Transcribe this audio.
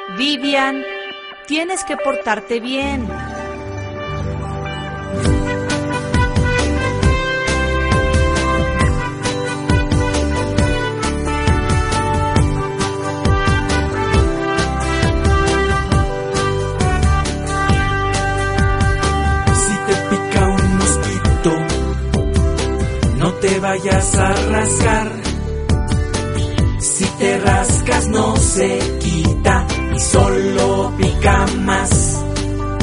Vivian, tienes que portarte bien. Si te pica un mosquito, no te vayas a rascar. Si te rascas no se quita y solo pica más.